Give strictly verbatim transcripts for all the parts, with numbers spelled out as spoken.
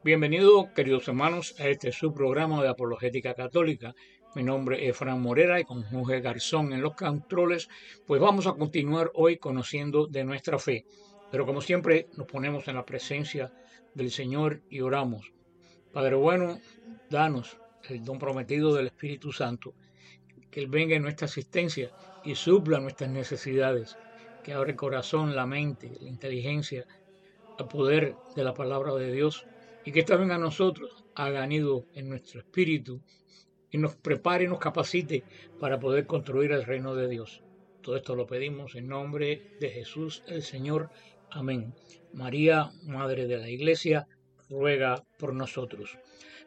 Bienvenidos, queridos hermanos, a este su programa de Apologética Católica. Mi nombre es Fran Morera y con Jorge Garzón en los controles, pues vamos a continuar hoy conociendo de nuestra fe. Pero como siempre, nos ponemos en la presencia del Señor y oramos. Padre bueno, danos el don prometido del Espíritu Santo, que Él venga en nuestra asistencia y supla nuestras necesidades, que abra el corazón, la mente, la inteligencia, al poder de la palabra de Dios, y que también a nosotros haga nido en nuestro espíritu y nos prepare y nos capacite para poder construir el reino de Dios. Todo esto lo pedimos en nombre de Jesús el Señor. Amén. María, Madre de la Iglesia, ruega por nosotros.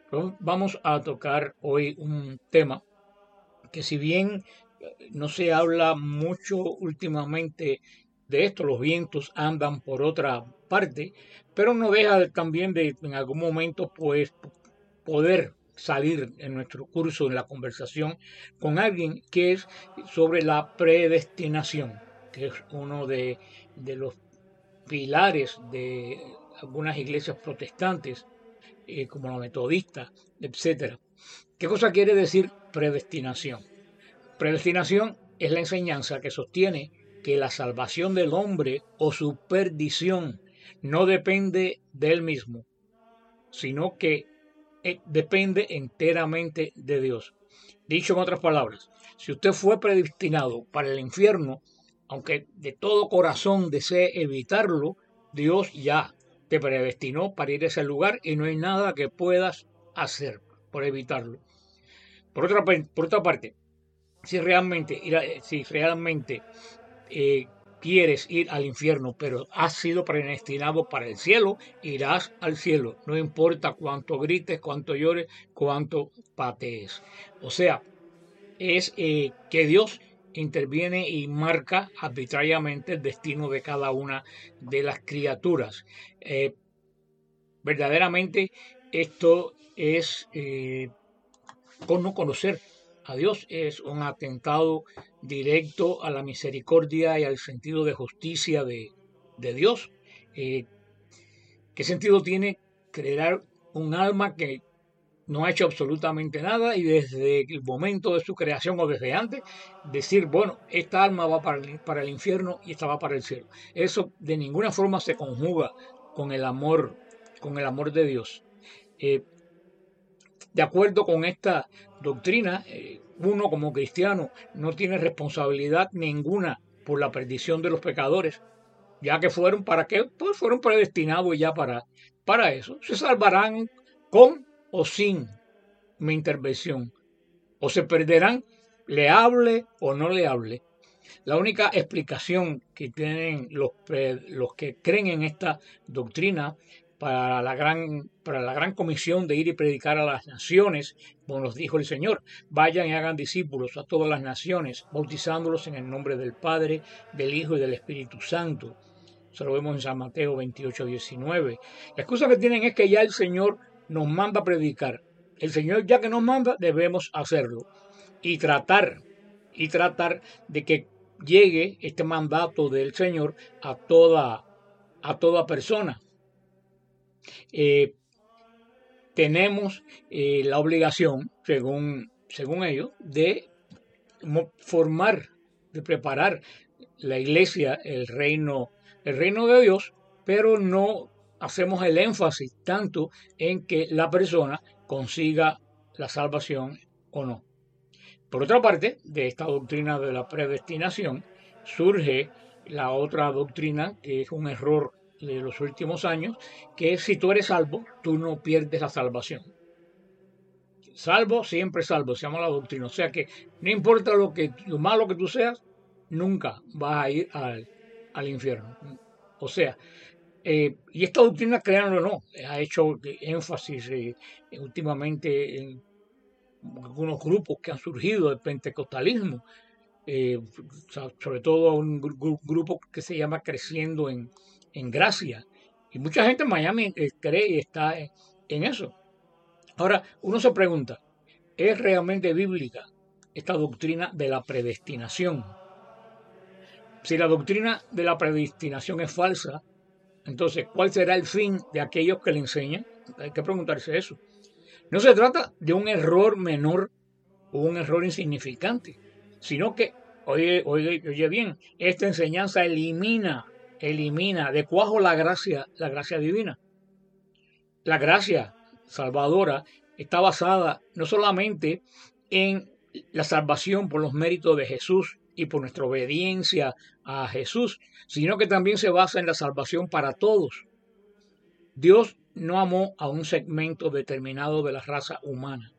Vamos a tocar hoy un tema que, si bien no se habla mucho últimamente de esto, los vientos andan por otra parte, pero no deja también de en algún momento pues poder salir en nuestro curso, en la conversación con alguien, que es sobre la predestinación, que es uno de, de los pilares de algunas iglesias protestantes, eh, como la metodista, etcétera. ¿Qué cosa quiere decir predestinación? Predestinación es la enseñanza que sostiene que la salvación del hombre o su perdición no depende de él mismo, sino que eh, depende enteramente de Dios. Dicho en otras palabras, si usted fue predestinado para el infierno, aunque de todo corazón desee evitarlo, Dios ya te predestinó para ir a ese lugar y no hay nada que puedas hacer por evitarlo. Por otra, por otra parte, si realmente, si realmente eh, quieres ir al infierno, pero has sido predestinado para el cielo, irás al cielo. No importa cuánto grites, cuánto llores, cuánto patees. O sea, es eh, que Dios interviene y marca arbitrariamente el destino de cada una de las criaturas. Eh, verdaderamente esto es eh, por no conocer a Dios, es un atentado directo a la misericordia y al sentido de justicia de, de Dios. Eh, ¿Qué sentido tiene crear un alma que no ha hecho absolutamente nada y desde el momento de su creación o desde antes decir, bueno, esta alma va para el, para el infierno y esta va para el cielo? Eso de ninguna forma se conjuga con el amor, con el amor de Dios. Eh, de acuerdo con esta doctrina, eh, uno como cristiano no tiene responsabilidad ninguna por la perdición de los pecadores, ya que fueron para qué, pues fueron predestinados ya para, para eso. Se salvarán con o sin mi intervención, o se perderán, le hable o no le hable. La única explicación que tienen los, los que creen en esta doctrina para la, gran, para la gran comisión de ir y predicar a las naciones, como nos dijo el Señor, vayan y hagan discípulos a todas las naciones, bautizándolos en el nombre del Padre, del Hijo y del Espíritu Santo. Eso lo vemos en San Mateo veintiocho, diecinueve. La excusa que tienen es que ya el Señor nos manda a predicar. El Señor, ya que nos manda, debemos hacerlo y tratar, y tratar de que llegue este mandato del Señor a toda, a toda persona. Eh, tenemos eh, la obligación, según, según ellos, de formar, de preparar la iglesia, el reino, el reino de Dios, pero no hacemos el énfasis tanto en que la persona consiga la salvación o no. Por otra parte, de esta doctrina de la predestinación surge la otra doctrina, que es un error de los últimos años, que es: si tú eres salvo, tú no pierdes la salvación. Salvo, siempre salvo, se llama la doctrina. O sea que no importa lo, que, lo malo que tú seas, nunca vas a ir al, al infierno. O sea, eh, y esta doctrina, créanlo o no, ha hecho énfasis eh, últimamente en algunos grupos que han surgido del pentecostalismo, eh, sobre todo un gru grupo que se llama Creciendo en, en Gracia. Y mucha gente en Miami eh, cree y está en, en eso. Ahora, uno se pregunta, ¿es realmente bíblica esta doctrina de la predestinación? Si la doctrina de la predestinación es falsa, entonces, ¿cuál será el fin de aquellos que le enseñan? Hay que preguntarse eso. No se trata de un error menor o un error insignificante, sino que, oye, oye, oye bien, esta enseñanza elimina, elimina de cuajo la gracia, la gracia divina. La gracia salvadora está basada no solamente en la salvación por los méritos de Jesús y por nuestra obediencia a Jesús, sino que también se basa en la salvación para todos. Dios no amó a un segmento determinado de la raza humana.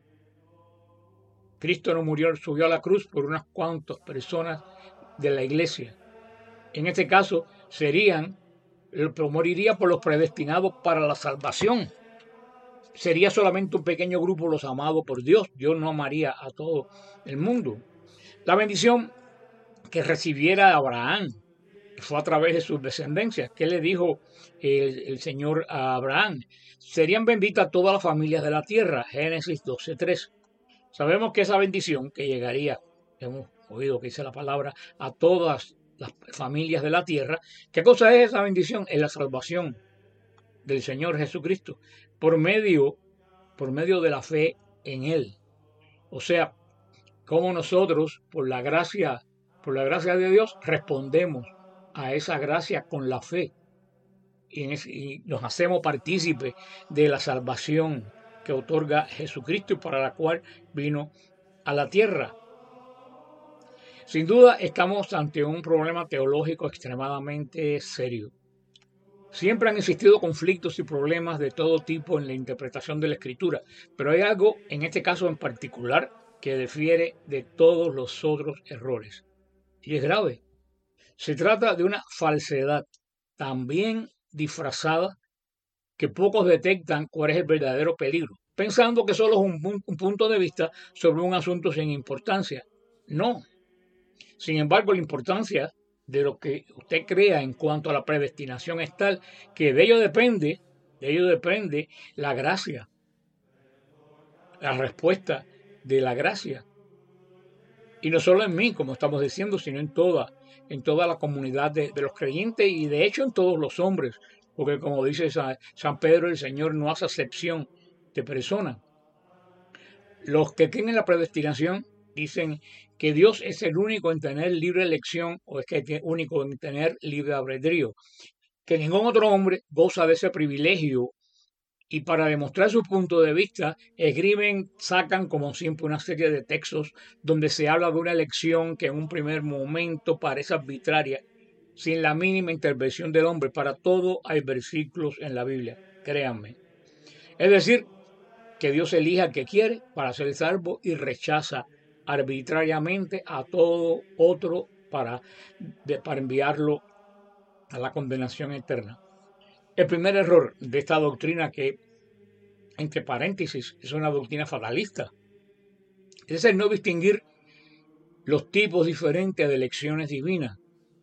Cristo no murió, subió a la cruz por unas cuantas personas de la iglesia. En este caso serían, moriría por los predestinados para la salvación. Sería solamente un pequeño grupo los amados por Dios. Dios no amaría a todo el mundo. La bendición que recibiera Abraham fue a través de sus descendencias. ¿Qué le dijo el, el Señor a Abraham? Serían benditas todas las familias de la tierra. Génesis doce tres. Sabemos que esa bendición que llegaría, hemos oído que dice la palabra, a todas las familias de la tierra. ¿Qué cosa es esa bendición? Es la salvación del Señor Jesucristo por medio, por medio de la fe en Él. O sea, como nosotros, por la gracia, por la gracia de Dios, respondemos a esa gracia con la fe y, en ese, y nos hacemos partícipes de la salvación que otorga Jesucristo y para la cual vino a la tierra. Sin duda estamos ante un problema teológico extremadamente serio. Siempre han existido conflictos y problemas de todo tipo en la interpretación de la Escritura, pero hay algo en este caso en particular que difiere de todos los otros errores. Y es grave. Se trata de una falsedad tan bien disfrazada que pocos detectan cuál es el verdadero peligro, pensando que solo es un, un punto de vista sobre un asunto sin importancia. No. Sin embargo, la importancia de lo que usted crea en cuanto a la predestinación es tal que de ello depende, de ello depende la gracia, la respuesta de la gracia. Y no solo en mí, como estamos diciendo, sino en toda, en toda la comunidad de, de los creyentes y de hecho en todos los hombres, porque como dice San Pedro, el Señor no hace acepción de personas. Los que tienen la predestinación dicen que Dios es el único en tener libre elección o es que es único en tener libre albedrío, que ningún otro hombre goza de ese privilegio y para demostrar su punto de vista escriben, sacan como siempre una serie de textos donde se habla de una elección que en un primer momento parece arbitraria, sin la mínima intervención del hombre. Para todo hay versículos en la Biblia, créanme. Es decir, que Dios elige al que quiere para ser salvo y rechaza arbitrariamente a todo otro para, de, para enviarlo a la condenación eterna. El primer error de esta doctrina, que entre paréntesis es una doctrina fatalista, es el no distinguir los tipos diferentes de elecciones divinas.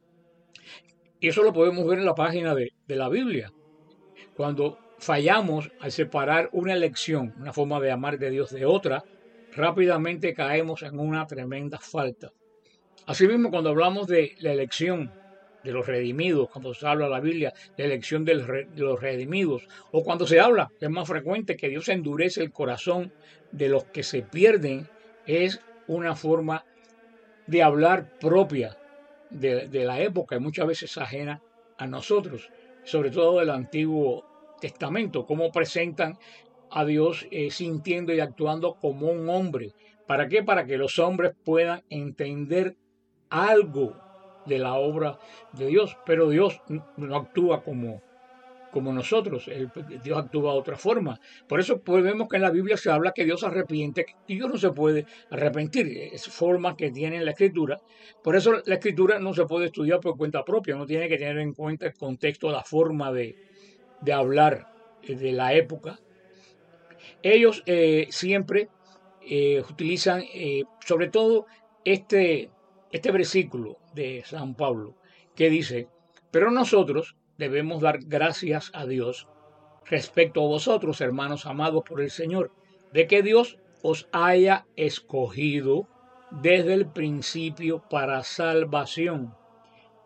Y eso lo podemos ver en la página de, de la Biblia. Cuando fallamos al separar una elección, una forma de amar de Dios de otra, rápidamente caemos en una tremenda falta. Asimismo, cuando hablamos de la elección de los redimidos, cuando se habla en la Biblia, la elección de los redimidos, o cuando se habla, que es más frecuente, que Dios endurece el corazón de los que se pierden, es una forma de hablar propia de, de la época y muchas veces ajena a nosotros, sobre todo del Antiguo Testamento, cómo presentan a Dios eh, sintiendo y actuando como un hombre. ¿Para qué? Para que los hombres puedan entender algo de la obra de Dios, pero Dios no actúa como, como nosotros, el, Dios actúa de otra forma. Por eso vemos que en la Biblia se habla que Dios arrepiente y Dios no se puede arrepentir, es forma que tiene la Escritura. Por eso la Escritura no se puede estudiar por cuenta propia, no tiene que tener en cuenta el contexto, la forma de, de hablar de la época. Ellos eh, siempre eh, utilizan eh, sobre todo este, este versículo de San Pablo que dice, pero nosotros debemos dar gracias a Dios respecto a vosotros, hermanos amados por el Señor, de que Dios os haya escogido desde el principio para salvación,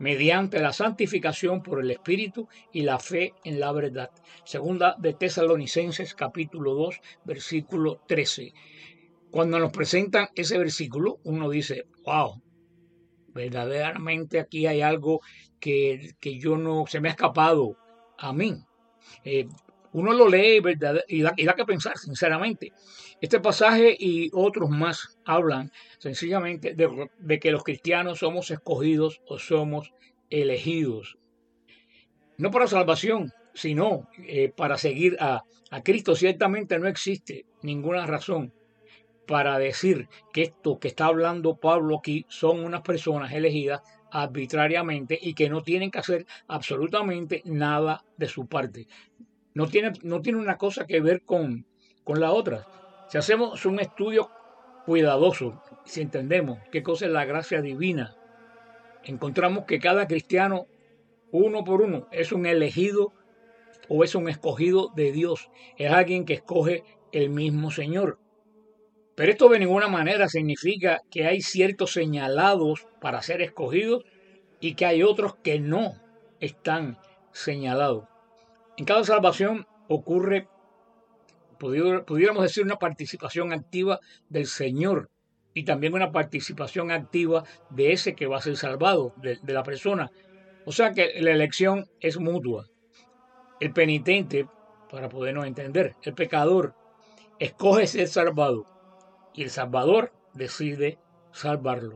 mediante la santificación por el Espíritu y la fe en la verdad. Segunda de Tesalonicenses capítulo dos, versículo trece. Cuando nos presentan ese versículo, uno dice, wow, verdaderamente aquí hay algo que, que yo no, se me ha escapado a mí. Eh, uno lo lee ¿verdad? Y, da, y da que pensar, sinceramente. Este pasaje y otros más hablan sencillamente de, de que los cristianos somos escogidos o somos elegidos. No para salvación, sino eh, para seguir a, a Cristo. Ciertamente no existe ninguna razón para decir que esto que está hablando Pablo aquí son unas personas elegidas arbitrariamente y que no tienen que hacer absolutamente nada de su parte. No tiene, no tiene una cosa que ver con, con la otra. Si hacemos un estudio cuidadoso, si entendemos qué cosa es la gracia divina, encontramos que cada cristiano, uno por uno, es un elegido o es un escogido de Dios. Es alguien que escoge el mismo Señor. Pero esto de ninguna manera significa que hay ciertos señalados para ser escogidos y que hay otros que no están señalados. En cada salvación ocurre, pudiéramos decir, una participación activa del Señor y también una participación activa de ese que va a ser salvado, de, de la persona. O sea que la elección es mutua. El penitente, para podernos entender, el pecador escoge ser salvado y el Salvador decide salvarlo.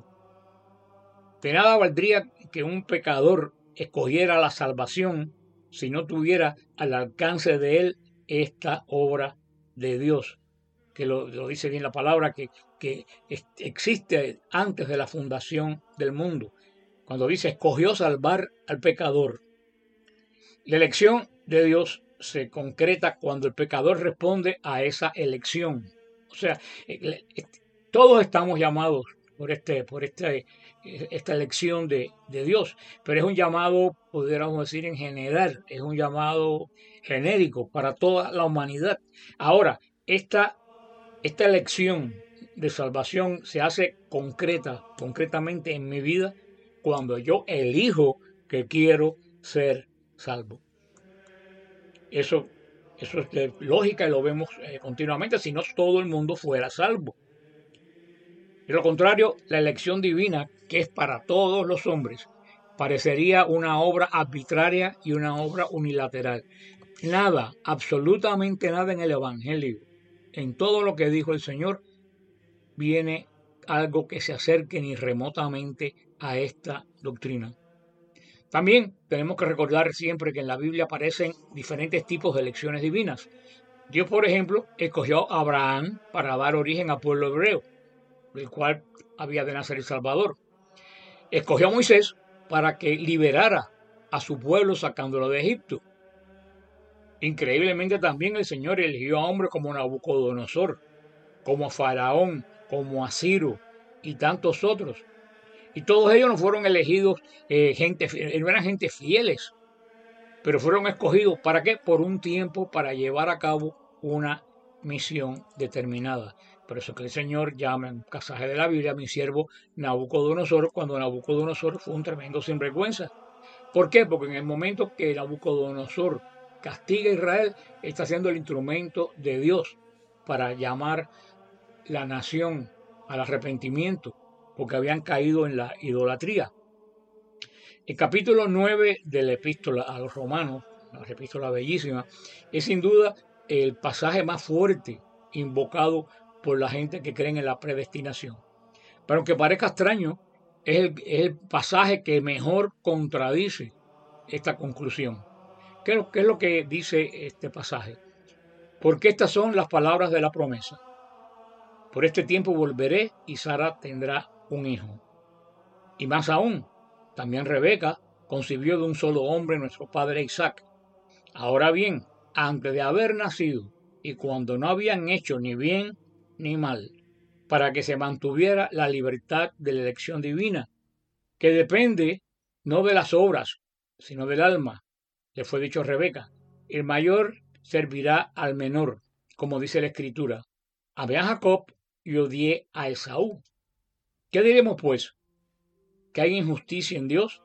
De nada valdría que un pecador escogiera la salvación si no tuviera al alcance de él esta obra de Dios, que lo, lo dice bien la palabra, que, que existe antes de la fundación del mundo. Cuando dice escogió salvar al pecador. La elección de Dios se concreta cuando el pecador responde a esa elección. O sea, todos estamos llamados por, este, por este, esta elección de, de Dios, pero es un llamado, pudiéramos decir, en general, es un llamado genérico para toda la humanidad. Ahora, esta, esta elección de salvación se hace concreta, concretamente en mi vida, cuando yo elijo que quiero ser salvo. Eso, eso es de lógica y lo vemos eh, continuamente, si no todo el mundo fuera salvo. De lo contrario, la elección divina, que es para todos los hombres, parecería una obra arbitraria y una obra unilateral. Nada, absolutamente nada en el Evangelio, en todo lo que dijo el Señor, viene algo que se acerque ni remotamente a esta doctrina. También tenemos que recordar siempre que en la Biblia aparecen diferentes tipos de elecciones divinas. Dios, por ejemplo, escogió a Abraham para dar origen al pueblo hebreo, del cual había de nacer el Salvador. Escogió a Moisés para que liberara a su pueblo sacándolo de Egipto. Increíblemente también el Señor eligió a hombres como Nabucodonosor, como Faraón, como a Ciro y tantos otros. Y todos ellos no fueron elegidos eh, gente, no eran gente fieles, pero fueron escogidos, ¿para qué? Por un tiempo, para llevar a cabo una misión determinada. Por eso que el Señor llama en un pasaje de la Biblia a mi siervo Nabucodonosor, cuando Nabucodonosor fue un tremendo sinvergüenza. ¿Por qué? Porque en el momento que Nabucodonosor castiga a Israel, está siendo el instrumento de Dios para llamar la nación al arrepentimiento, porque habían caído en la idolatría. El capítulo nueve de la epístola a los romanos, una epístola bellísima, es sin duda el pasaje más fuerte invocado por la gente que cree en la predestinación. Pero aunque parezca extraño, es el, es el pasaje que mejor contradice esta conclusión. ¿Qué es, lo, ¿Qué es lo que dice este pasaje? Porque estas son las palabras de la promesa. Por este tiempo volveré y Sara tendrá un hijo. Y más aún, también Rebeca concibió de un solo hombre nuestro padre Isaac. Ahora bien, antes de haber nacido y cuando no habían hecho ni bien ni mal, para que se mantuviera la libertad de la elección divina, que depende no de las obras, sino del alma, le fue dicho a Rebeca, el mayor servirá al menor, como dice la Escritura. Amé a Jacob y odié a Esaú. ¿Qué diremos pues? ¿Que hay injusticia en Dios?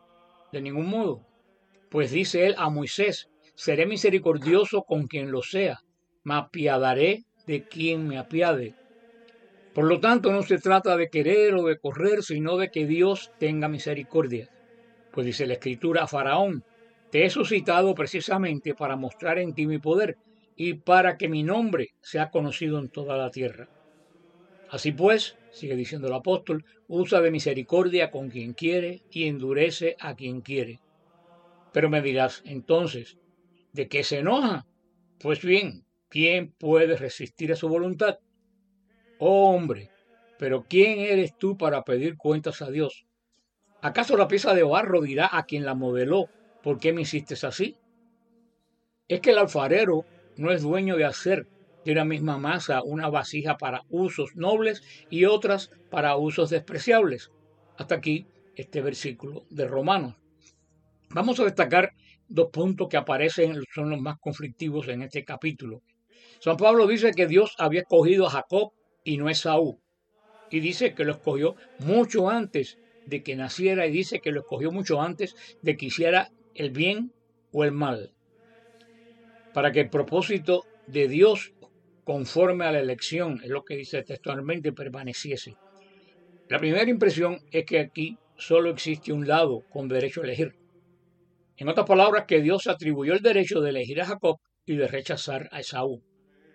de ningún modo. Pues dice él a Moisés, seré misericordioso con quien lo sea, me apiadaré de quien me apiade. Por lo tanto, no se trata de querer o de correr, sino de que Dios tenga misericordia. Pues dice la Escritura a Faraón, te he suscitado precisamente para mostrar en ti mi poder y para que mi nombre sea conocido en toda la tierra. Así pues, sigue diciendo el apóstol, usa de misericordia con quien quiere y endurece a quien quiere. Pero me dirás, entonces, ¿de qué se enoja? Pues bien, ¿quién puede resistir a su voluntad? Oh hombre, pero ¿quién eres tú para pedir cuentas a Dios? ¿Acaso la pieza de barro dirá a quien la modeló, ¿por qué me hiciste así? Es que el alfarero no es dueño de hacer de una misma masa una vasija para usos nobles y otras para usos despreciables. Hasta aquí este versículo de Romanos. Vamos a destacar dos puntos que aparecen, son los más conflictivos en este capítulo. San Pablo dice que Dios había escogido a Jacob y no a Esaú. Y dice que lo escogió mucho antes de que naciera y dice que lo escogió mucho antes de que hiciera el bien o el mal. Para que el propósito de Dios conforme a la elección, es lo que dice textualmente, permaneciese. La primera impresión es que aquí solo existe un lado con derecho a elegir. En otras palabras, que Dios atribuyó el derecho de elegir a Jacob y de rechazar a Esaú.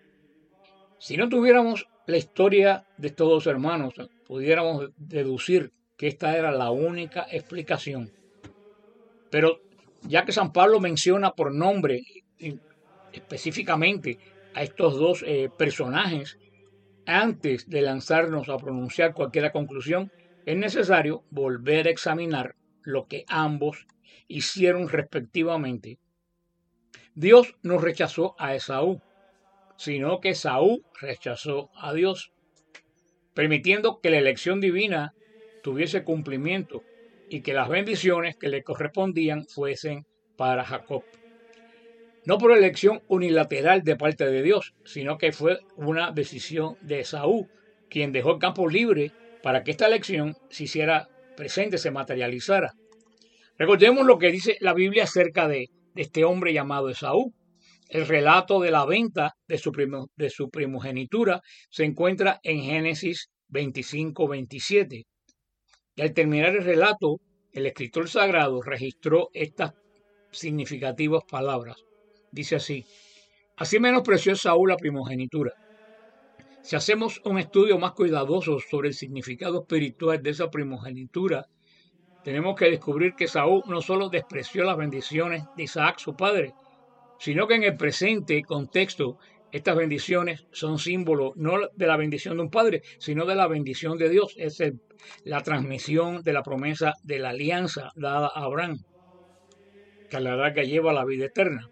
Si no tuviéramos la historia de estos dos hermanos, pudiéramos deducir que esta era la única explicación. Pero ya que San Pablo menciona por nombre específicamente a estos dos eh, personajes, antes de lanzarnos a pronunciar cualquier conclusión, es necesario volver a examinar lo que ambos hicieron respectivamente. Dios no rechazó a Esaú, sino que Esaú rechazó a Dios, permitiendo que la elección divina tuviese cumplimiento y que las bendiciones que le correspondían fuesen para Jacob. No por elección unilateral de parte de Dios, sino que fue una decisión de Esaú, quien dejó el campo libre para que esta elección se hiciera presente, se materializara. Recordemos lo que dice la Biblia acerca de, de este hombre llamado Esaú. El relato de la venta de su, primo, de su primogenitura se encuentra en Génesis veinticinco veintisiete. Y al terminar el relato, el escritor sagrado registró estas significativas palabras. Dice así: así menospreció Saúl la primogenitura. Si hacemos un estudio más cuidadoso sobre el significado espiritual de esa primogenitura, tenemos que descubrir que Saúl no solo despreció las bendiciones de Isaac, su padre, sino que en el presente contexto estas bendiciones son símbolo no de la bendición de un padre, sino de la bendición de Dios. Es el, la transmisión de la promesa de la alianza dada a Abraham, que a la larga lleva a la vida eterna.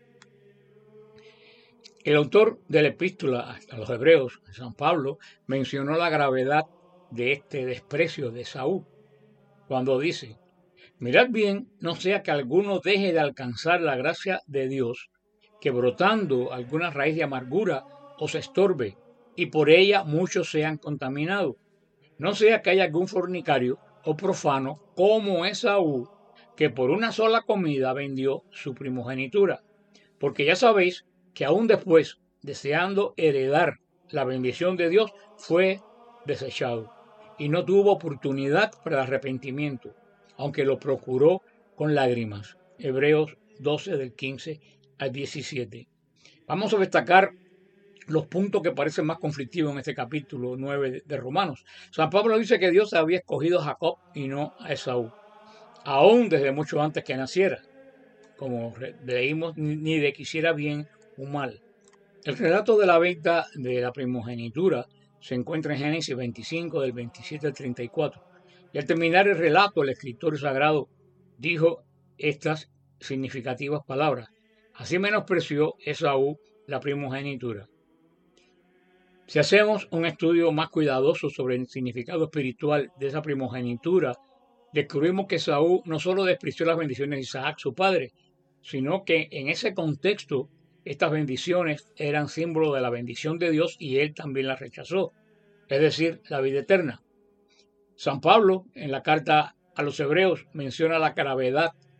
El autor de la epístola a los hebreos, San Pablo, mencionó la gravedad de este desprecio de Saúl cuando dice: mirad bien, no sea que alguno deje de alcanzar la gracia de Dios, que brotando alguna raíz de amargura os estorbe, y por ella muchos sean contaminados. No sea que haya algún fornicario o profano como Esaú, que por una sola comida vendió su primogenitura. Porque ya sabéis que aún después, deseando heredar la bendición de Dios, fue desechado, y no tuvo oportunidad para el arrepentimiento, aunque lo procuró con lágrimas. Hebreos doce del quince al diecisiete. Vamos a destacar los puntos que parecen más conflictivos en este capítulo nueve de Romanos. San Pablo dice que Dios había escogido a Jacob y no a Esaú, aún desde mucho antes que naciera, como leímos, ni de que hiciera bien o mal. El relato de la venta de la primogenitura se encuentra en Génesis veinticinco, del veintisiete al treinta y cuatro. Y al terminar el relato, el escritor sagrado dijo estas significativas palabras: así menospreció Esaú la primogenitura. Si hacemos un estudio más cuidadoso sobre el significado espiritual de esa primogenitura, descubrimos que Esaú no solo despreció las bendiciones de Isaac, su padre, sino que en ese contexto estas bendiciones eran símbolo de la bendición de Dios y él también las rechazó, es decir, la vida eterna. San Pablo, en la carta a los hebreos, menciona la gravedad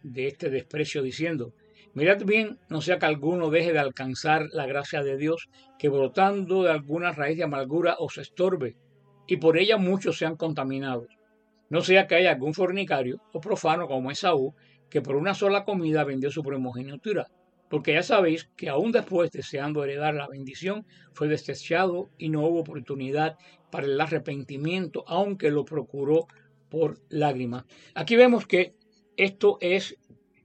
de este desprecio diciendo: mirad bien, no sea que alguno deje de alcanzar la gracia de Dios, que brotando de alguna raíz de amargura os estorbe, y por ella muchos sean contaminados. No sea que haya algún fornicario o profano como Esaú, que por una sola comida vendió su primogenitura. Porque ya sabéis que aún después, deseando heredar la bendición, fue desechado y no hubo oportunidad para el arrepentimiento, aunque lo procuró por lágrimas. Aquí vemos que esto es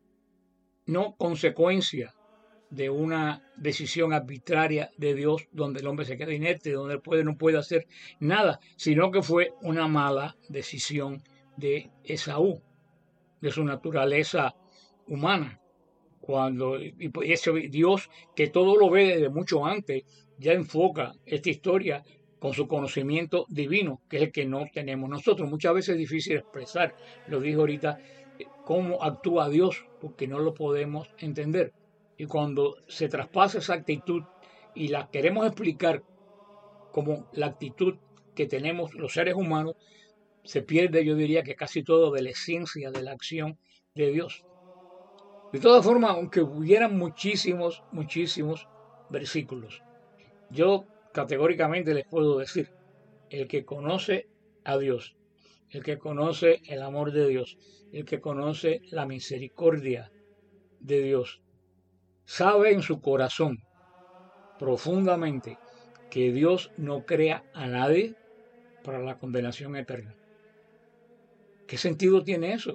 no consecuencia de una decisión arbitraria de Dios, donde el hombre se queda inerte, donde el pueblo no puede hacer nada, sino que fue una mala decisión de Esaú, de su naturaleza humana. Cuando y ese Dios, que todo lo ve desde mucho antes, ya enfoca esta historia con su conocimiento divino, que es el que no tenemos nosotros. Muchas veces es difícil expresar, lo dijo ahorita, cómo actúa Dios, porque no lo podemos entender. Y cuando se traspasa esa actitud y la queremos explicar como la actitud que tenemos los seres humanos, se pierde, yo diría que casi todo, de la esencia de la acción de Dios. De todas formas, aunque hubieran muchísimos, muchísimos versículos, yo categóricamente les puedo decir: el que conoce a Dios, el que conoce el amor de Dios, el que conoce la misericordia de Dios, sabe en su corazón profundamente que Dios no crea a nadie para la condenación eterna. ¿Qué sentido tiene eso?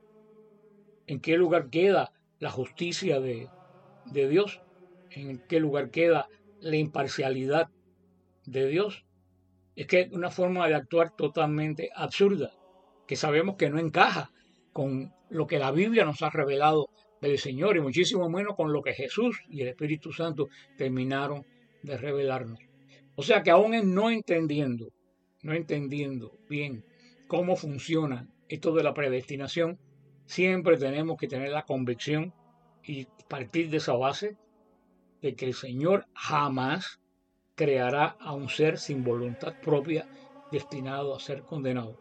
¿En qué lugar queda la justicia de, de Dios? ¿En qué lugar queda la imparcialidad de Dios? Es que es una forma de actuar totalmente absurda, que sabemos que no encaja con lo que la Biblia nos ha revelado del Señor, y muchísimo menos con lo que Jesús y el Espíritu Santo terminaron de revelarnos. O sea que aún en no entendiendo, no entendiendo bien cómo funciona esto de la predestinación, siempre tenemos que tener la convicción y partir de esa base de que el Señor jamás creará a un ser sin voluntad propia destinado a ser condenado.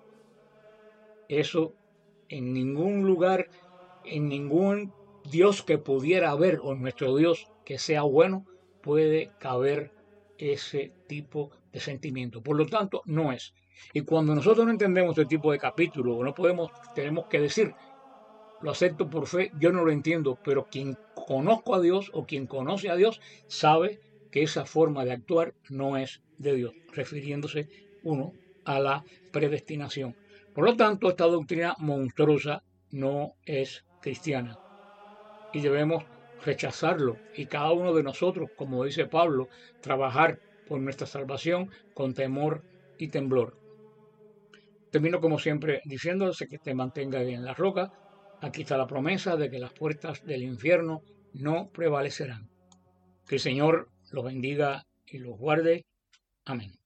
Eso en ningún lugar, en ningún Dios que pudiera haber, o nuestro Dios que sea bueno, puede caber ese tipo de sentimiento. Por lo tanto, no es. Y cuando nosotros no entendemos este tipo de capítulo, no podemos, tenemos que decir: lo acepto por fe, yo no lo entiendo, pero quien conozco a Dios o quien conoce a Dios sabe que esa forma de actuar no es de Dios, refiriéndose uno a la predestinación. Por lo tanto, esta doctrina monstruosa no es cristiana y debemos rechazarlo, y cada uno de nosotros, como dice Pablo, trabajar por nuestra salvación con temor y temblor. Termino como siempre diciéndose que te mantenga en la roca. Aquí está la promesa de que las puertas del infierno no prevalecerán. Que el Señor los bendiga y los guarde. Amén.